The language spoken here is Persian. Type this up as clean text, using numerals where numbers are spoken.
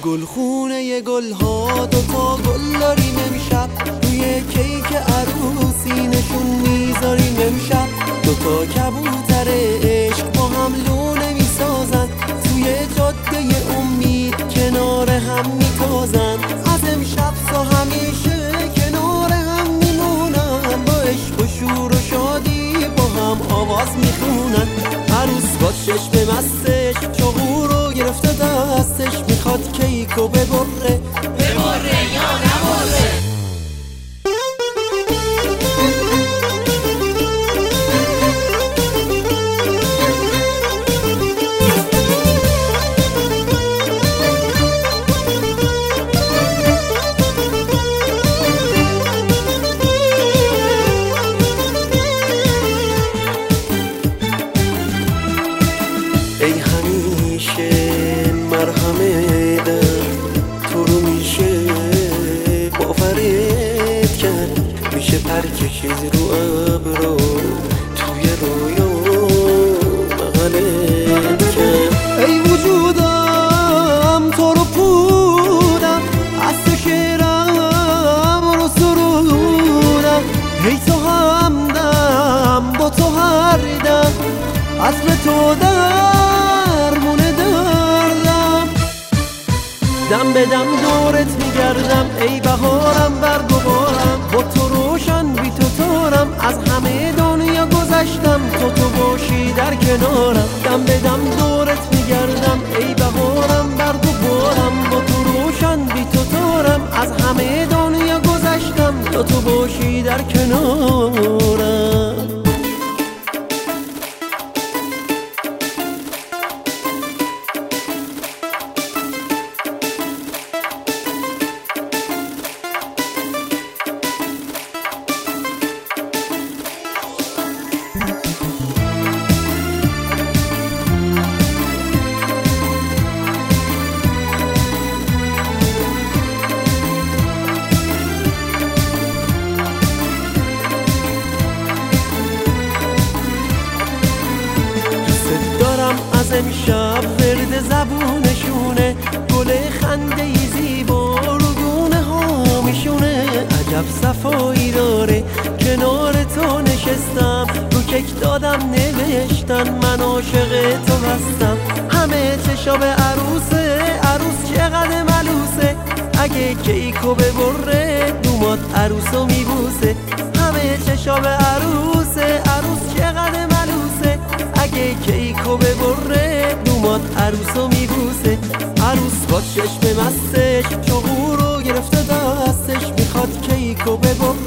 گلخونه گلها دوتا گل داریم امشب، روی کیک عروسی نشون میذاریم امشب. دوتا کبوتر عشق با هم لونه میسازن، توی جاده امید کنار هم میتازن. از امشب تا همیشه کنار هم میمونن، با عشق و شور و شادی با هم آواز میخونن. عروس با چشم مستش شغور رو گرفته دستش، میخواد کیکو ببره یا نبره. ای همیشه مرهمه تو رو میشه باورت کرد، میشه پر کشید رو ابرو توی رویا بغلت کرد. ای وجودم تو رو پودم، از تو شعرم رو سرودم. ای تو همدم با تو هر دم، عطر تو درمونه دردم. دم به دم دورت میگردم ای بهارم برگوارم، با تو روشن بی تو تارم، از همه دنیا گذشتم تو باشی در کنارم. دم به دم دورت میگردم ای بهارم برگوارم، با تو روشن بی تو تارم، از همه دنیا گذشتم تو باشی در کنارم. از امشب ورد زبونشونه، گل خنده ای زیبا رو گونه ها میشونه. عجب صفایی داره کنار تو نشستم، رو کیک دادم نوشتن من عاشق تو هستم. همه چشا به عروسه، عروس چقدر ملوسه، اگه کیکو ببره دومات عروسو میبوسه. همه چشا به عروسه، عروس چقدر ملوسه، اگه کیکو ببره دومات عروسو میبوسه. عروس با چشم مستش شغور رو گرفته دستش، میخواد کیکو ببره